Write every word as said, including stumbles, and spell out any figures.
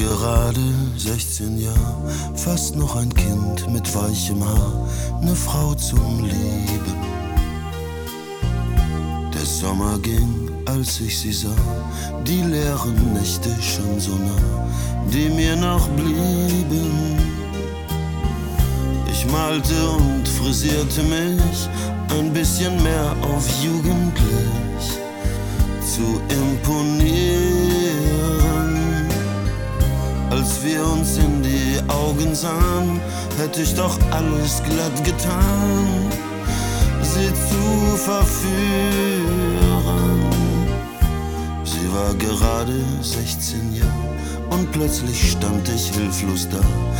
gerade sechzehn Jahre, fast noch ein Kind mit weichem Haar, ne Frau zum Lieben. Der Sommer ging, als ich sie sah, die leeren Nächte schon so nah, die mir noch blieben. Ich malte und frisierte mich ein bisschen mehr auf jugendlich, zu imponieren. Als wir uns in die Augen sahen, hätte ich doch alles glatt getan, sie zu verführen. Sie war gerade sechzehn Jahre und plötzlich stand ich hilflos da,